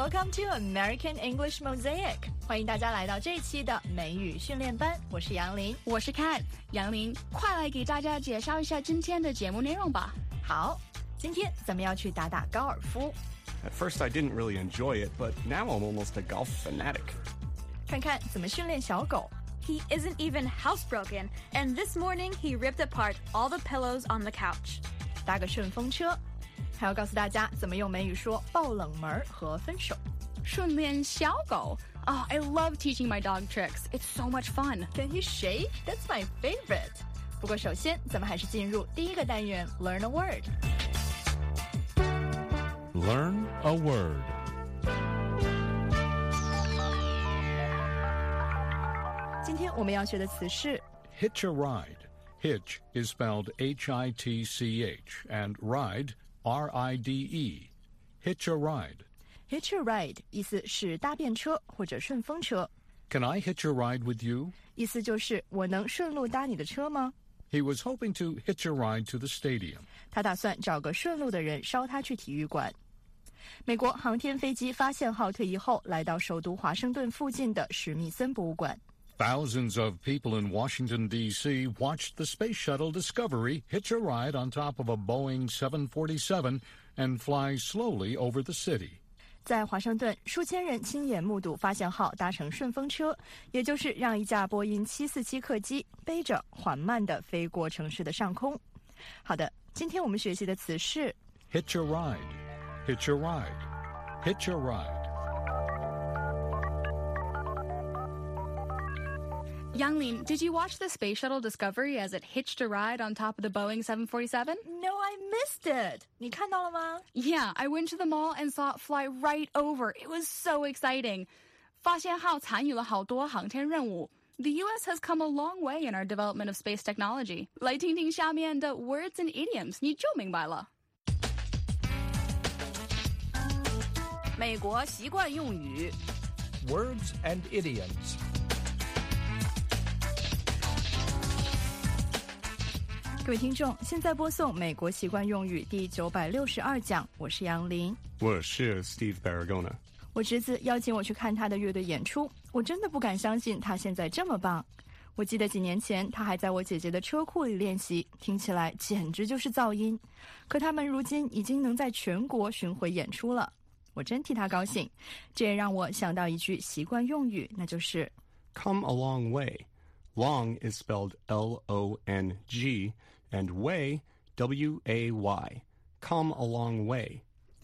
Welcome to American English Mosaic， 欢迎大家来到这一期的美语训练班，我是杨林， 我是 Kat。 杨林，快来给大家介绍一下今天的节目内容吧。 好，今天咱们要去打高尔夫。 At first I didn't really enjoy it, but now I'm almost a golf fanatic. 看看怎么训练小狗。 He isn't even housebroken, and this morning he ripped apart all the pillows on the couch. 搭个顺风车。还要告诉大家怎么用美语说爆冷门和分手。 训练小狗。Oh, I love teaching my dog tricks. It's so much fun. Can you shake? That's my favorite. 不过首先咱们还是进入第一个单元 Learn a word. Learn a word. 今天我们要学的词是 Hitch a ride. Hitch is spelled H-I-T-C-H and ride, R-I-D-E. Hitch a ride. Hitch a ride 意思是搭便车或者顺风车。 Can I hitch a ride with you? 意思就是我能顺路搭你的车吗？ He was hoping to hitch a ride to the stadium. 他打算找个顺路的人捎他去体育馆。美国航天飞机发现号退役后，来到首都华盛顿附近的史密森博物馆。 Thousands of people in Washington, D.C. watched the space shuttle Discovery hitch a ride on top of a Boeing 747 and fly slowly over the city. 在华盛顿，数千人亲眼目睹发现号搭乘顺风车，也就是让一架波音747客机背着缓慢地飞过城市的上空。好的，今天我们学习的词是 Hitch a ride, hitch a ride, hitch a ride. Younglin, did you watch the Space Shuttle Discovery as it hitched a ride on top of the Boeing 747? No, I missed it. 你看到了吗？ Yeah, I went to the mall and saw it fly right over. It was so exciting. 发现号参与了好多航天任务。The U.S. has come a long way in our development of space technology. 来听听下面的 words and idioms, 你就明白了。 美国习惯用语 Words and idioms. 各位听众，现在播送美国习惯用语第962讲，我是杨林。 我是 Steve Baragona. 我侄子邀请我去看他的乐队演出，我真的不敢相信他现在这么棒。我记得几年前他还在我姐姐的车库里练习，听起来简直就是噪音。可他们如今已经能在全国巡回演出了，我真替他高兴。这也让我想到一句习惯用语，那就是 Come a long way. Long is spelled L-O-N-G, and way, W-A-Y. Come a long way.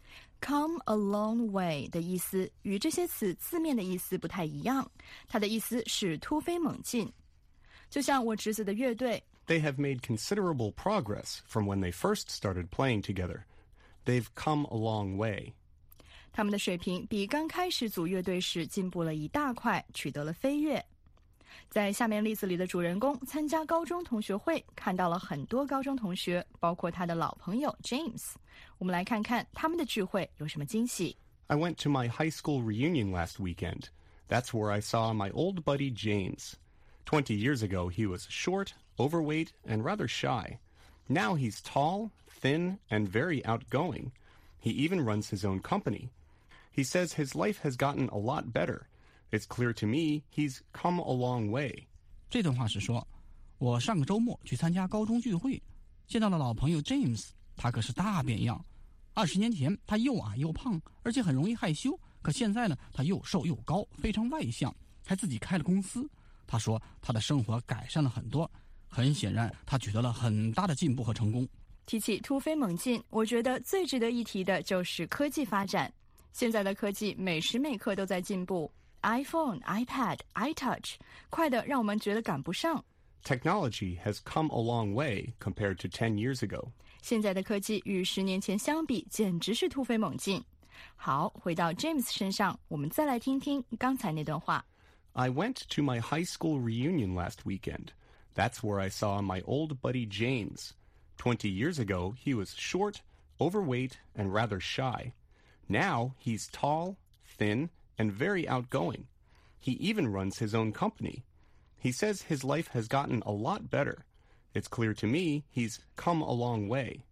Come a long way 的意思与这些词字面的意思不太一样，它的意思是突飞猛进。就像我侄子的乐队 They have made considerable progress from when they first started playing together. They've come a long way. 他们的水平比刚开始组乐队时进步了一大块，取得了飞跃。在下面例子里的主人公参加高中同学会，看到了很多高中同学，包括他的老朋友 James。 我们来看看他们的聚会有什么惊喜。 I went to my high school reunion last weekend. That's where I saw my old buddy James. 20 years ago, he was short, overweight, and rather shy. Now he's tall, thin, and very outgoing. He even runs his own company. He says his life has gotten a lot better.It's clear to me he's come a long way. 这段话是说，我上个周末去参加高中聚会，见到了老朋友 James， 他可是大变样。20年前他又矮又胖，而且很容易害羞，可现在呢，他又瘦又高，非常外向，还自己开了公司。他说他的生活改善了很多，很显然他取得了很大的进步和成功。 提起突飞猛进，我觉得最值得一提的就是科技发展。现在的科技每时每刻都在进步。iPhone, iPad, iTouch, 快得让我们觉得赶不上。 Technology has come a long way compared to 10 years ago. 现在的科技与10年前相比，简直是突飞猛进。好，回到 James 身上，我们再来听听刚才那段话。 I went to my high school reunion last weekend. That's where I saw my old buddy James. 20 years ago, he was short, overweight, and rather shy. Now he's tall, thin,and very outgoing. He even runs his own company. He says his life has gotten a lot better. It's clear to me he's come a long way.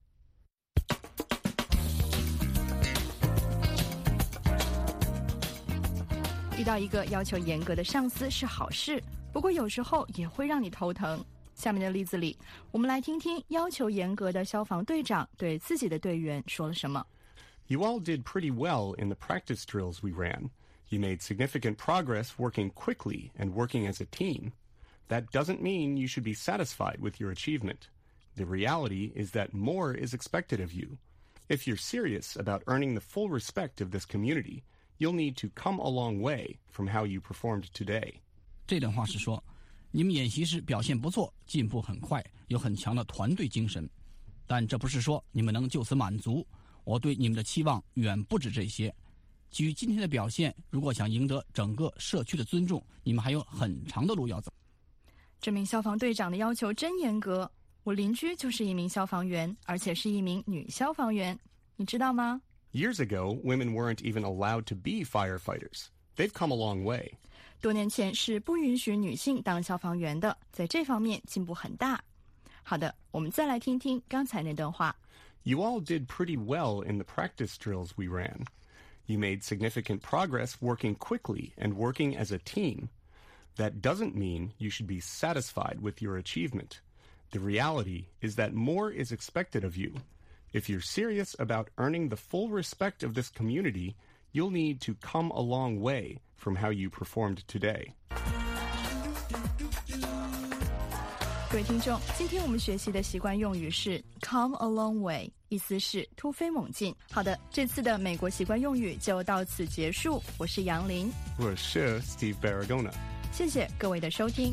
遇到一个要求严格的上司是好事，不过有时候也会让你头疼。下面的例子里，我们来听听要求严格的消防队长对自己的队员说了什么。 You all did pretty well in the practice drills we ran. You made significant progress working quickly and working as a team. That doesn't mean you should be satisfied with your achievement. The reality is that more is expected of you. If you're serious about earning the full respect of this community, you'll need to come a long way from how you performed today. 这段话是说，你们演习时表现不错，进步很快，有很强的团队精神。但这不是说你们能就此满足，我对你们的期望远不止这些。基于今天的表现，如果想赢得整个社区的尊重，你们还有很长的路要走。 这名消防队长的要求真严格，我邻居就是一名消防员，而且是一名女消防员，你知道吗？ Years ago, women weren't even allowed to be firefighters. They've come a long way. 多年前是不允许女性当消防员的，在这方面进步很大。好的，我们再来听听刚才那段话。 You all did pretty well in the practice drills we ran. You made significant progress working quickly and working as a team. That doesn't mean you should be satisfied with your achievement. The reality is that more is expected of you. If you're serious about earning the full respect of this community, you'll need to come a long way from how you performed today. 各位听众，今天我们学习的习惯用语是 come a long way， 意思是突飞猛进。好的，这次的美国习惯用语就到此结束。我是杨林， 我是 Steve Baragona。 谢谢各位的收听。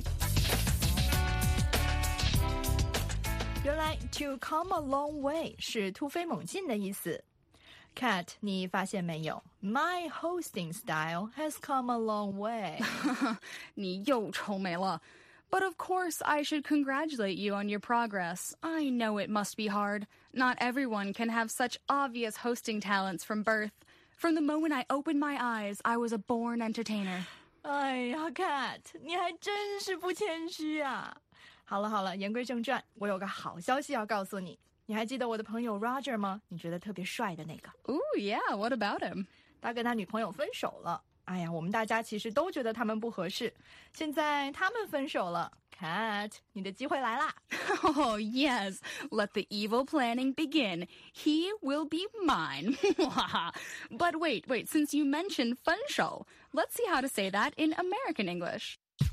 原来 to come a long way 是突飞猛进的意思。Kat， 你发现没有 ？My hosting style has come a long way 。 你又愁眉了。But of course, I should congratulate you on your progress. I know it must be hard. Not everyone can have such obvious hosting talents from birth. From the moment I opened my eyes, I was a born entertainer. 哎呀 ，Kat， 你还真是不谦虚啊！好了，言归正传，我有个好消息要告诉你。你还记得我的朋友 Roger 吗？你觉得特别帅的那个 Ooh, yeah, what about him? 他跟他女朋友分手了。哎呀，我们大家其实都觉得他们不合适。现在他们分手了 ，Kat， 你的机会来啦！ Oh, yes. Let the evil planning begin. He will be mine. But wait. Since you mentioned 分手, let's see how to say that in American English.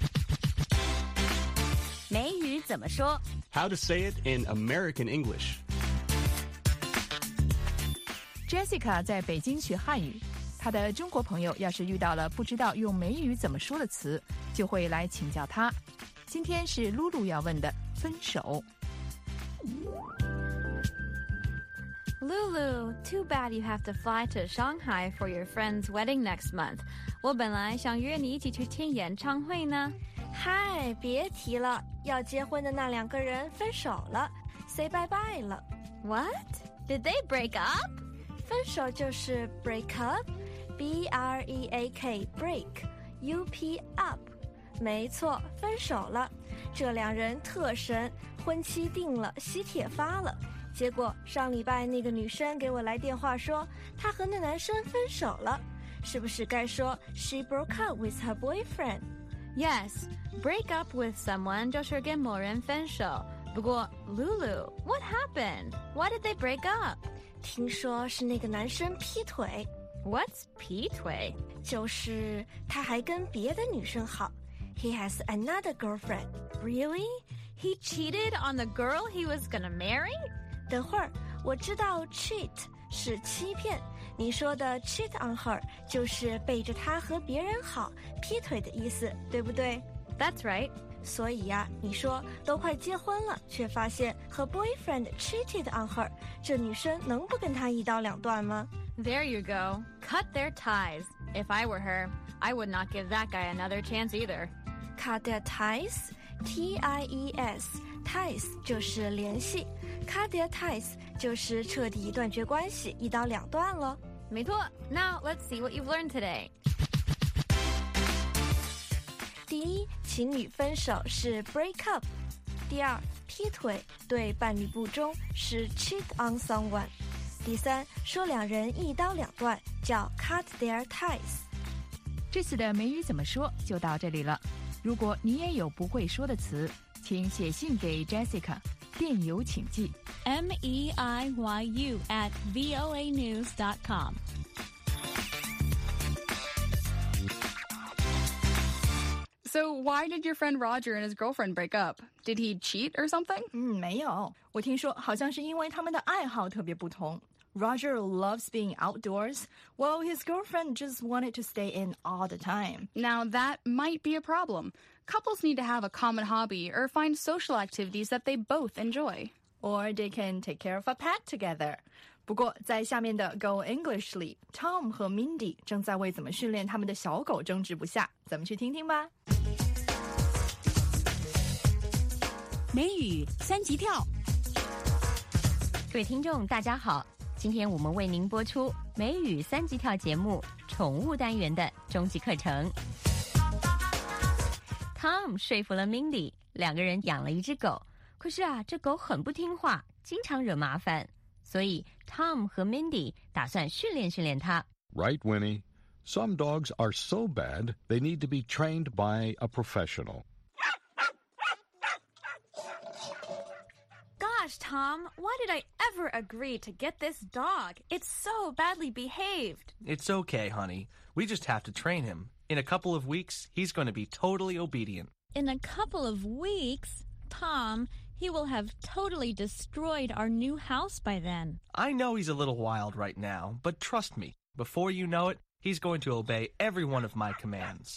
美语怎么说 How to say it in American English. Jessica 在北京学汉语，她的中国朋友要是遇到了不知道用美语怎么说的词，就会来请教她。今天是露露要问的分手。 Lulu, too bad you have to fly to Shanghai for your friend's wedding next month. 我本来想约你一起去听演唱会呢。 嗨，别提了，要结婚的那2个人分手了 ，say bye bye 了。 What? Did they break up? 分手就是 break up，B-R-E-A-K break，U-P up。没错，分手了。这2人特神，婚期定了，喜帖发了。结果上礼拜那个女生给我来电话说，她和那男生分手了。是不是该说 she broke up with her boyfriend？ Yes, break up with someone 就是跟某人分手。不过 Lulu, what happened? Why did they break up? 听说是那个男生劈腿。 What's 劈腿？ 就是他还跟别的女生好。He has another girlfriend. Really? He cheated on the girl he was gonna marry? 等会儿，我知道 cheat 是欺骗，你说的 cheat on her 就是背着她和别人好，劈腿的意思，对不对？ That's right. 所以呀，你说都快结婚了，却发现和 boyfriend cheated on her， 这女生能不跟他一刀两断吗？ There you go. Cut their ties. If I were her, I would not give that guy another chance either. Cut their ties, T-I-E-S, ties 就是联系 ，cut their ties 就是彻底断绝关系，一刀两断了。 没错。Now let's see what you've learned today. 第一，情侣分手是 break up。第二，劈腿对伴侣不忠是 cheat on someone。第三，说2人一刀两断叫 cut their ties。 这次的美语怎么说就到这里了。如果你也有不会说的词，请写信给 Jessica， 电邮请寄 meiyu@voanews.com。 So why did your friend Roger and his girlfriend break up? Did he cheat or something? 没有，我听说好像是因为他们的爱好特别不同。Roger loves being outdoors, while his girlfriend just wanted to stay in all the time. Now that might be a problem. Couples need to have a common hobby or find social activities that they both enjoy. Or they can take care of a pet together. 不过在下面的 Go English 里 Tom 和 Mindy 正在为怎么训练他们的小狗争执不下，咱们去听听吧。 美语三级跳， 各位听众大家好，今天我们为您播出美语三级跳节目宠物单元的终极课程。Tom 说服了 Mindy， 两个人养了一只狗，可是啊，这狗很不听话，经常惹麻烦，所以 Tom 和 Mindy 打算训练训练它。 Right, Winnie. Some dogs are so bad, they need to be trained by a professional. Gosh, Tom, why did I ever agree to get this dog? It's so badly behaved. It's okay, honey. We just have to train him. In a couple of weeks, he's going to be totally obedient. In a couple of weeks? Tom, he will have totally destroyed our new house by then. I know he's a little wild right now, but trust me, before you know it, he's going to obey every one of my commands.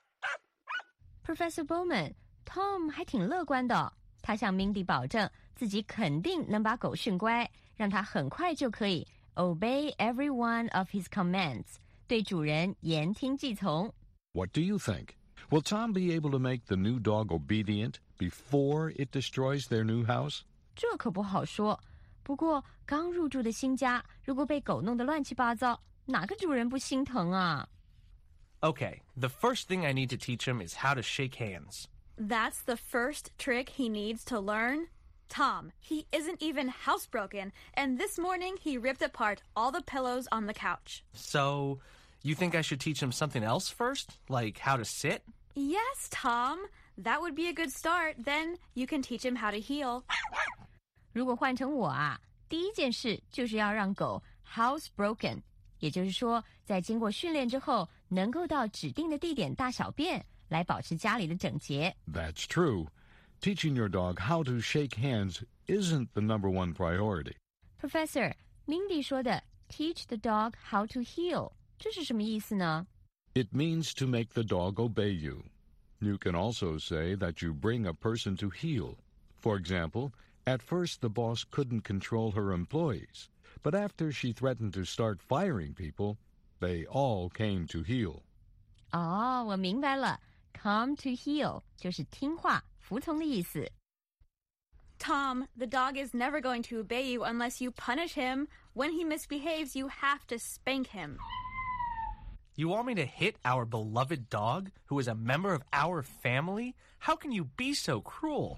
Professor Bowman, Tom 还挺乐观的，他向 Mindy 保证自己肯定能把狗训乖，让它很快就可以 obey every one of his commands， 对主人言听计从。 What do you think? Will Tom be able to make the new dog obedient before it destroys their new house? 这可不好说。不过刚入住的新家，如果被狗弄得乱七八糟，哪个主人不心疼啊？ Okay, the first thing I need to teach him is how to shake hands. That's the first trick he needs to learn? Tom, he isn't even housebroken, and this morning he ripped apart all the pillows on the couch. So, you think I should teach him something else first? Like how to sit? Yes, Tom. That would be a good start. Then you can teach him how to heel. 如果换成我啊，第一件事就是要让狗 housebroken， 也就是说，在经过训练之后，能够到指定的地点大小便，来保持家里的整洁。 That's true. Teaching your dog how to shake hands isn't the number one priority. Professor, Mindy 说的 teach the dog how to heel， 这是什么意思呢？ It means to make the dog obey you. You can also say that you bring a person to heel. For example, at first the boss couldn't control her employees, but after she threatened to start firing people, they all came to heel. 哦，我明白了 come to heel 就是听话服从的意思。 Tom, the dog is never going to obey you unless you punish him. When he misbehaves, you have to spank him. You want me to hit our beloved dog, who is a member of our family? How can you be so cruel?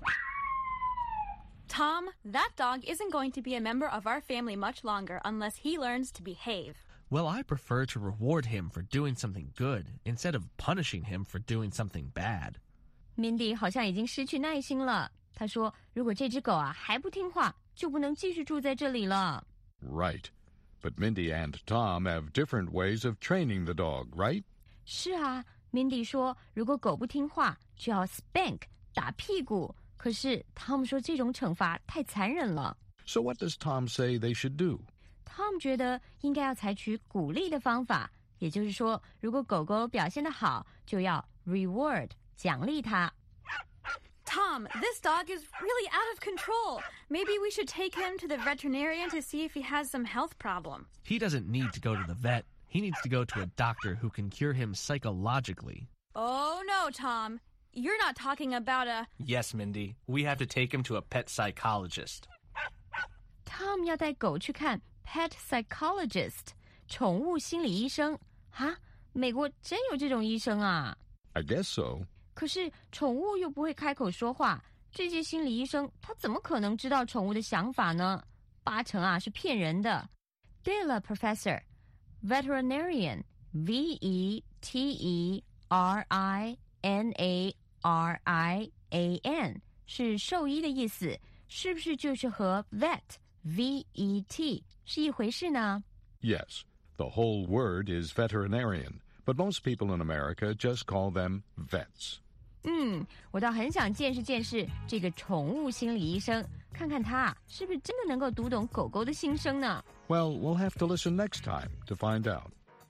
Tom, that dog isn't going to be a member of our family much longer unless he learns to behave. Well, I prefer to reward him for doing something good instead of punishing him for doing something bad. Mindy 好像已经失去耐心了。她说：“如果这只狗啊还不听话，就不能继续住在这里了。” Right. But Mindy and Tom have different ways of training the dog, right? 是啊 ，Mindy 说，如果狗不听话，就要 spank 打屁股。可是 Tom 说这种惩罚太残忍了。 So what does Tom say they should do? Tom 觉得应该要采取鼓励的方法，也就是说，如果狗狗表现得好，就要 reward 奖励它。 Tom, this dog is really out of control. Maybe we should take him to the veterinarian to see if he has some health problem. He doesn't need to go to the vet. He needs to go to a doctor who can cure him psychologically. Oh, no, Tom. You're not talking about a... Yes, Mindy. We have to take him to a pet psychologist. Tom 要带狗去看 pet psychologist 宠物心理医生啊？美国真有这种医生啊？ I guess so. 可是宠物又不会开口说话，这些心理医生他怎么可能知道宠物的想法呢？8成啊是骗人的。对了 ，Professor，veterinarian V-E-T-E-R-I-N-A-R-I-A-N T-E-R-I-N-A-R-I-A-N 是兽医的意思，是不是就是和 vet V-E-T 是一回事呢？ Yes, the whole word is veterinarian, but most people in America just call them vets. 我倒很想见识这个宠物心理医生，看看他是不是真的能够读懂狗狗的心声呢？ Well, we'll have to listen next time to find out.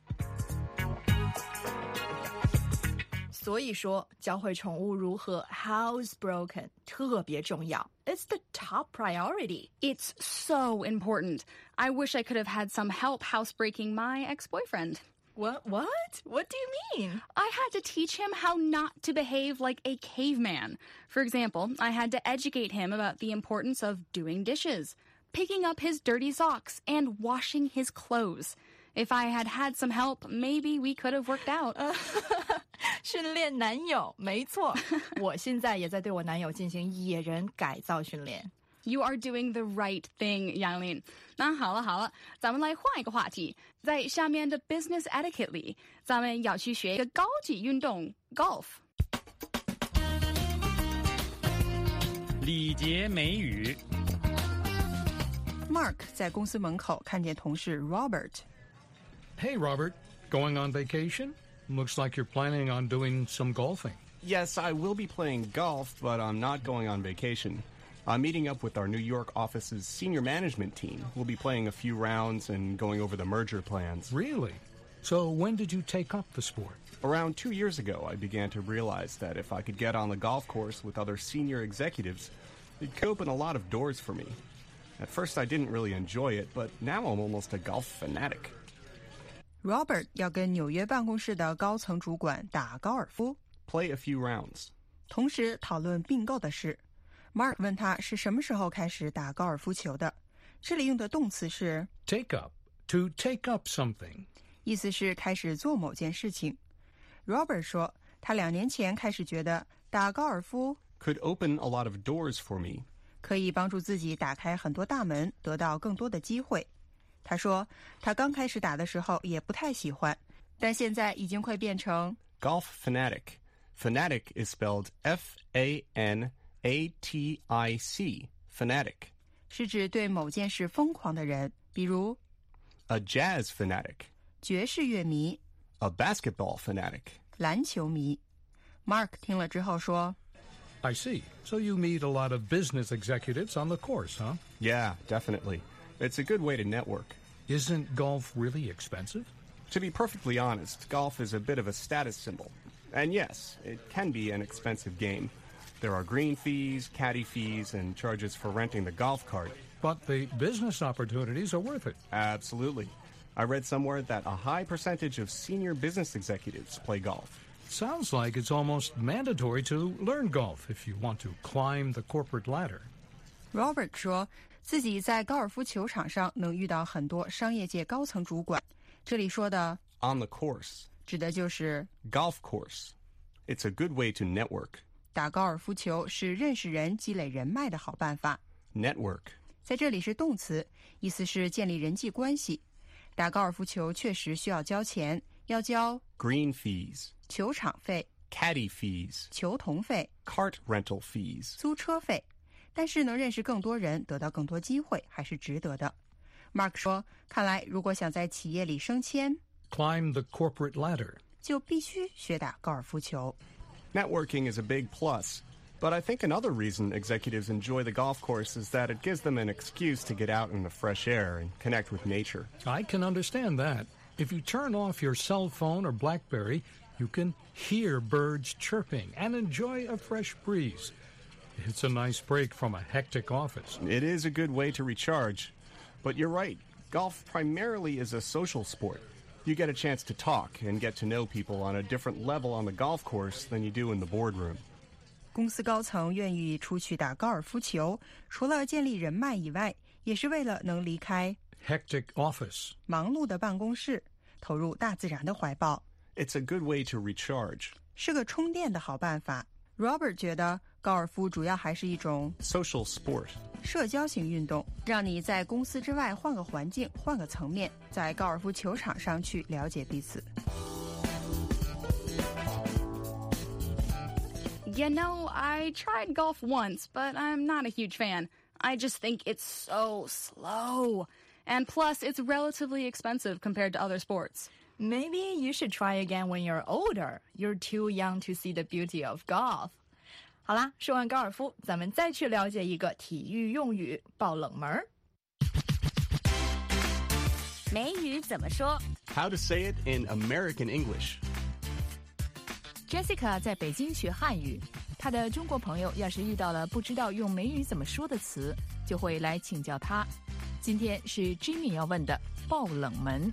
所以说，教会宠物如何 housebroken 特别重要。It's the top priority. It's so important. I wish I could have had some help housebreaking my ex-boyfriend. What? What do you mean? I had to teach him how not to behave like a caveman. For example, I had to educate him about the importance of doing dishes, picking up his dirty socks, and washing his clothes. If I had had some help, maybe we could have worked out. 训练男友，没错，我现在也在对我男友进行野人改造训练。 You are doing the right thing, Yang Lin. 那好了，咱们来换一个话题。在下面的 business etiquette 里，咱们要去学一个高级运动 golf。 礼节美语。 Mark 在公司门口看见同事 Robert。Hey, Robert, going on vacation? Looks like you're planning on doing some golfing. Yes, I will be playing golf, but I'm not going on vacation. I'm meeting up with our New York office's senior management team. We'll be playing a few rounds and going over the merger plans. Really? So when did you take up the sport? Around 2 years ago, I began to realize that if I could get on the golf course with other senior executives, it could open a lot of doors for me. At first, I didn't really enjoy it, but now I'm almost a golf fanatic. Robert 要跟纽约办公室的高层主管打高尔夫 Play a few rounds. 同时讨论并购的事。Mark 问他是什么时候开始打高尔夫球的，这里用的动词是 take up, to take up something. 意思是开始做某件事情。Robert 说他2年前开始觉得打高尔夫 could open a lot of doors for me. 可以帮助自己打开很多大门，得到更多的机会。他说他刚开始打的时候也不太喜欢，但现在已经快变成 Golf fanatic. Fanatic is spelled F-A-N-A-T-I-C. Fanatic. 是指对某件事疯狂的人，比如 A jazz fanatic. 爵士乐迷 A basketball fanatic. 篮球迷。Mark 听了之后说 I see. So you meet a lot of business executives on the course, huh? Yeah, definitely. It's a good way to network. Isn't golf really expensive? To be perfectly honest, golf is a bit of a status symbol. And yes, it can be an expensive game. There are green fees, caddy fees, and charges for renting the golf cart. But the business opportunities are worth it. Absolutely. I read somewhere that a high percentage of senior business executives play golf. Sounds like it's almost mandatory to learn golf if you want to climb the corporate ladder. Robert 说自己在高尔夫球场上能遇到很多商业界高层主管，这里说的 on the course 指的就是 golf course. It's a good way to network. 打高尔夫球是认识人、积累人脉的好办法。 Network 在这里是动词，意思是建立人际关系。打高尔夫球确实需要交钱，要交 green fees, 球场费 caddy fees, 球童费 cart rental fees, 租车费。但是能认识更多人，得到更多机会，还是值得的。Mark 说，看来如果想在企业里升迁 climb the corporate ladder, 就必须学打高尔夫球。 Networking is a big plus, but I think another reason executives enjoy the golf course is that it gives them an excuse to get out in the fresh air and connect with nature. I can understand that. If you turn off your cell phone or BlackBerry, you can hear birds chirping and enjoy a fresh breeze. It's a nice break from a hectic office. It is a good way to recharge. But you're right. Golf primarily is a social sport. You get a chance to talk and get to know people on a different level on the golf course than you do in the boardroom. 公司高层愿意出去打高尔夫球，除了建立人脉以外，也是为了能离开 hectic office 忙碌的办公室，投入大自然的怀抱。 It's a good way to recharge. 是个充电的好办法。Robert 觉得高尔夫主要还是一种 social sport 社交型运动，让你在公司之外换个环境，换个层面，在高尔夫球场上去了解彼此。 You know, I tried golf once, but I'm not a huge fan. I just think it's so slow. And plus, it's relatively expensive compared to other sports. Maybe you should try again when you're older. You're too young to see the beauty of golf. 好啦，说完高尔夫，咱们再去了解一个体育用语——爆冷门。 美语怎么说 How to say it in American English. Jessica 在北京学汉语，她的中国朋友要是遇到了不知道用美语怎么说的词，就会来请教她。今天是 Jimmy 要问的爆冷门。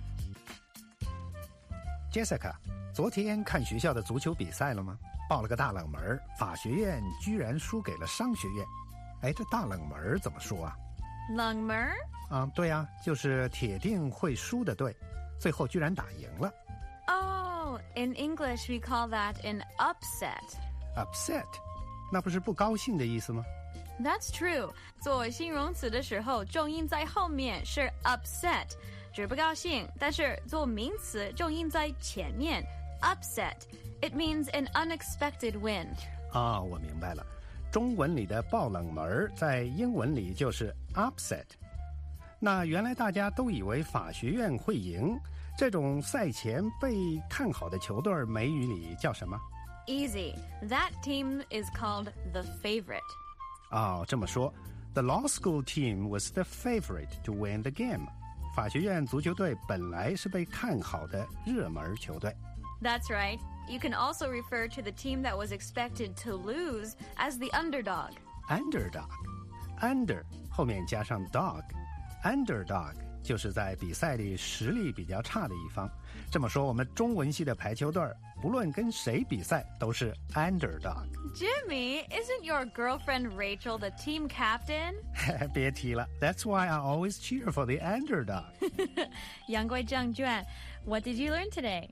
Jessica， 昨天看学校的足球比赛了吗？爆了个大冷门，法学院居然输给了商学院。哎，这大冷门怎么说啊？ 冷门？ 对啊，就是铁定会输的队，最后居然打赢了。 Oh, in English we call that an upset. Upset， 那不是不高兴的意思吗？ That's true. 做形容词的时候，重音在后面是 upset， 指不高兴；但是做名词，重音在前面 upset。It means an unexpected win. 我明白了，中文里的爆冷门在英文里就是 upset。那原来大家都以为法学院会赢，这种赛前被看好的球队美语里叫什么？ Easy. That team is called the favorite. 这么说 The law school team was the favorite to win the game. 法学院足球队本来是被看好的热门球队。 That's right. You can also refer to the team that was expected to lose as the underdog. Underdog. Under 后面加上 dog。Underdog 就是在比赛里实力比较差的一方。这么说，我们中文系的排球队不论跟谁比赛都是 underdog。 Jimmy, isn't your girlfriend Rachel the team captain? 别提了 That's why I always cheer for the underdog. 言归正传 What did you learn today?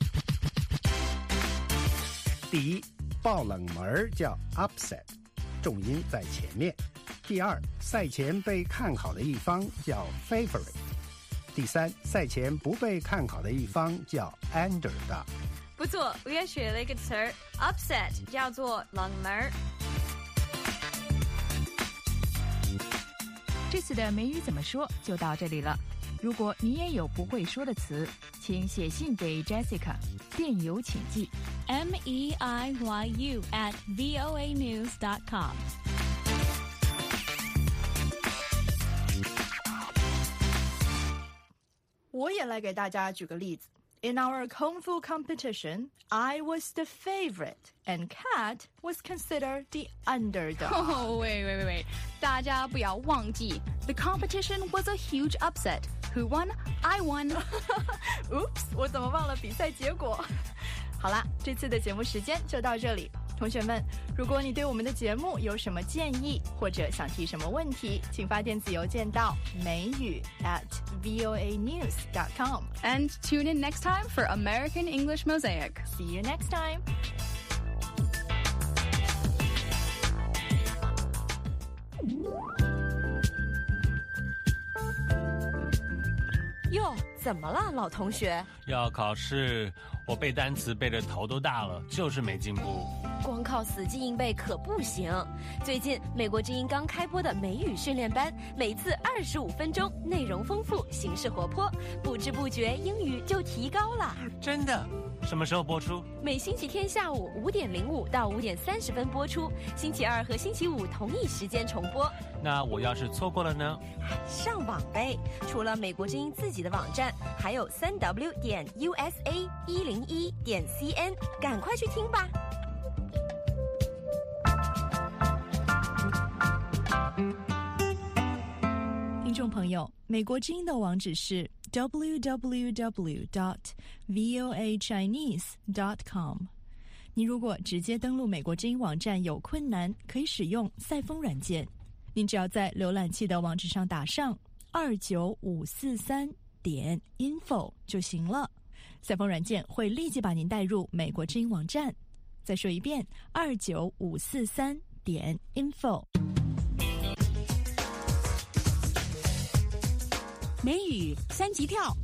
第一，爆冷门叫 upset， 重音在前面。第二，赛前被看好的一方叫 favorite。第三，赛前不被看好的一方叫 underdog。 不错，我也学了一个词儿 upset， 叫做冷门。 这次的美语怎么说就到这里了。如果你也有不会说的词，请写信给 Jessica， 电邮请寄 meiyu@voanews.com。 我也来给大家举个例子。In our Kung Fu competition, I was the favorite, and Kat was considered the underdog. Oh, wait. 大家不要忘记 The competition was a huge upset. Who won? I won. Oops, 我怎么忘了比赛结果？好啦，这次的节目时间就到这里。同学们，如果你对我们的节目有什么建议，或者想提什么问题，请发电子邮件到美语@voanews.com. And tune in next time for American English Mosaic. See you next time. 哟，怎么了，老同学？ 要考试，我背单词背得头都大了，就是没进步。 光靠死记硬背可不行。最近美国之音刚开播的美语训练班，每次25分钟，内容丰富，形式活泼，不知不觉英语就提高了。 真的？什么时候播出？ 每星期天下午5点05到5点30分播出，星期二和星期五同一时间重播。 那我要是错过了呢？ 上网呗，除了美国之音自己的网站，还有3w.usa101.cn， 赶快去听吧。 听众朋友，美国之音的网址是 www.voachinese.com。 你如果直接登录美国之音网站有困难，可以使用赛风软件。您只要在浏览器的网址上打上29543.info 就行了，赛风软件会立即把您带入美国之音网站。再说一遍，29543.info。 美语3级跳。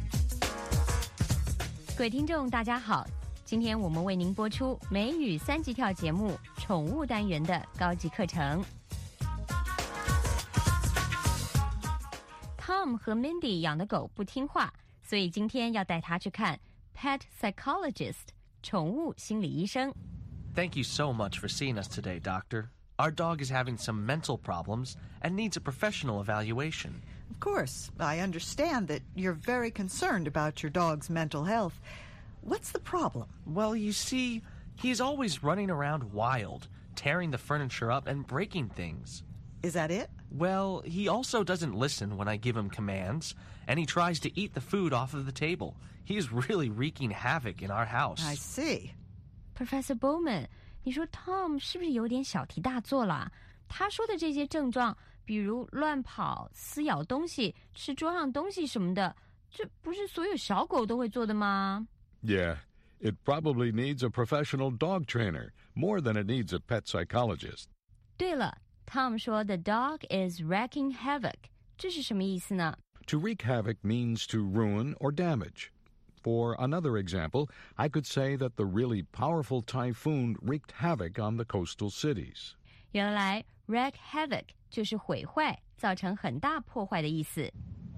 各位听众大家好，今天我们为您播出美语3级跳节目《 宠物单元的高级课程。Tom 和 Mindy 养的狗不听话，所以今天要带他去看 Pet Psychologist 宠物心理医生。 Thank you so much for seeing us today, Doctor. Our dog is having some mental problems and needs a professional evaluation. Of course, I understand that you're very concerned about your dog's mental health. What's the problem? Well, you see, he's always running around wild, tearing the furniture up and breaking things. Is that it? Well, he also doesn't listen when I give him commands, and he tries to eat the food off of the table. He's really wreaking havoc in our house. I see. Professor Bowman, 你说 Tom 是不是有点小题大做啦？他说的这些症状，比如乱跑、撕咬东西、吃桌上东西什么的，这不是所有小狗都会做的吗？ Yeah, it probably needs a professional dog trainer more than it needs a pet psychologist. 对了 ，Tom 说 The dog is wreaking havoc， 这是什么意思呢？ To wreak havoc means to ruin or damage.For another example, I could say that the really powerful typhoon wreaked havoc on the coastal cities. 原来 wreak havoc 就是毁坏，造成很大破坏的意思。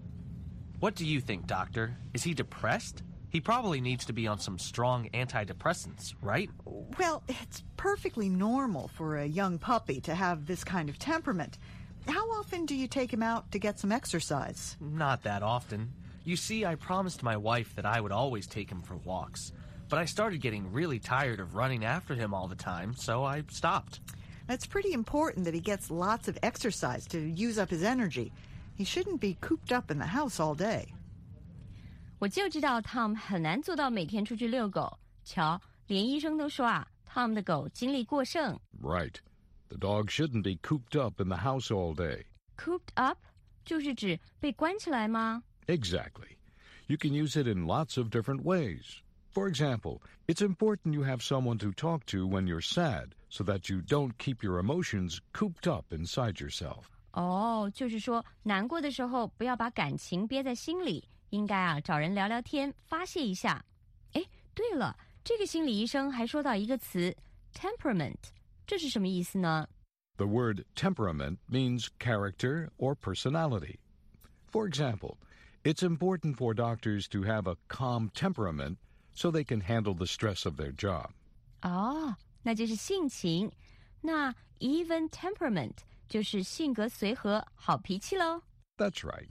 What do you think, Doctor? Is he depressed? He probably needs to be on some strong antidepressants, right? Well, it's perfectly normal for a young puppy to have this kind of temperament. How often do you take him out to get some exercise? Not that often.You see, I promised my wife that I would always take him for walks, but I started getting really tired of running after him all the time, so I stopped. It's pretty important that he gets lots of exercise to use up his energy. He shouldn't be cooped up in the house all day. 我就知道 Tom 很难做到每天出去遛狗。瞧，连医生都说啊 ，Tom 的狗精力过剩。 Right. The dog shouldn't be cooped up in the house all day. Cooped up 就是指被关起来吗 ？Exactly. You can use it in lots of different ways. For example, it's important you have someone to talk to when you're sad so that you don't keep your emotions cooped up inside yourself. 哦，就是说难过的时候不要把感情憋在心里，应该啊找人聊聊天，发泄一下。诶，对了，这个心理医生还说到一个词 temperament， 这是什么意思呢？ The word temperament means character or personality. For example,It's important for doctors to have a calm temperament so they can handle the stress of their job. 哦，那就是性情。那 even temperament 就是性格随和、好脾气咯。 That's right.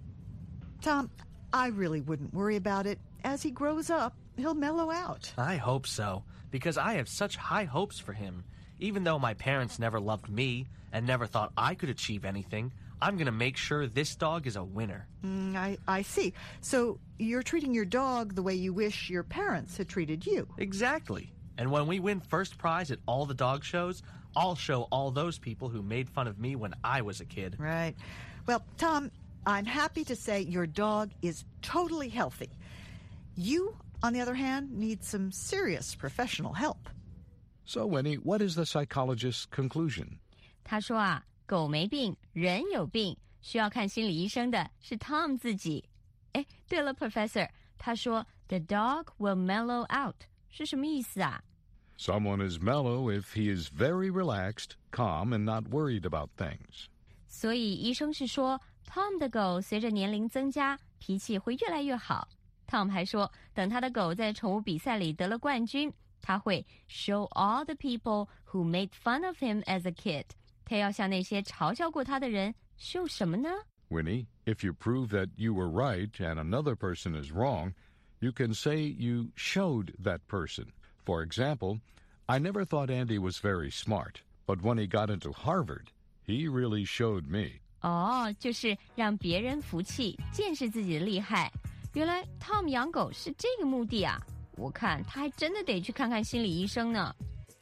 Tom, I really wouldn't worry about it. As he grows up, he'll mellow out. I hope so, because I have such high hopes for him. Even though my parents never loved me and never thought I could achieve anything,I'm going to make sure this dog is a winner. I see. So you're treating your dog the way you wish your parents had treated you. Exactly. And when we win first prize at all the dog shows, I'll show all those people who made fun of me when I was a kid. Right. Well, Tom, I'm happy to say your dog is totally healthy. You, on the other hand, need some serious professional help. So, Winnie, what is the psychologist's conclusion? 他说啊狗没病，人有病，需要看心理医生的是 Tom 自己。哎，对了 ，Professor， 他说 The dog will mellow out 是什么意思啊？ Someone is mellow if he is very relaxed, calm, and not worried about things. 所以医生是说 Tom 的狗随着年龄增加，脾气会越来越好。Tom 还说，等他的狗在宠物比赛里得了冠军，他会 show all the people who made fun of him as a kid。他要向那些嘲笑过他的人秀什么呢？ Winnie, if you prove that you were right and another person is wrong, you can say you showed that person. For example, I never thought Andy was very smart, but when he got into Harvard, he really showed me. 哦，就是让别人服气，见识自己的厉害。原来 Tom 养狗是这个目的啊！我看他还真的得去看看心理医生呢。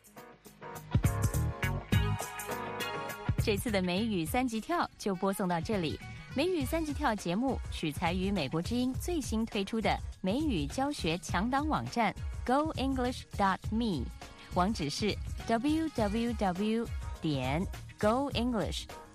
这次的美语三级跳就播送到这里。美语三级跳节目取材于美国之音最新推出的美语教学强档网站 GoEnglish.me， 网址是 www.goenglish.me。